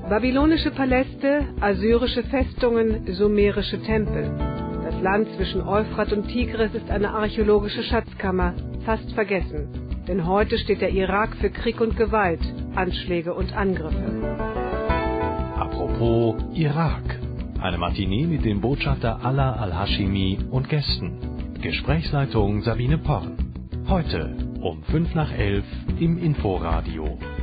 Babylonische Paläste, assyrische Festungen, sumerische Tempel. Das Land zwischen Euphrat und Tigris ist eine archäologische Schatzkammer, fast vergessen. Denn heute steht der Irak für Krieg und Gewalt, Anschläge und Angriffe. Apropos Irak. Eine Matinee mit dem Botschafter Ala al-Hashimi und Gästen. Gesprächsleitung Sabine Porn. Heute um 11:05 im Inforadio.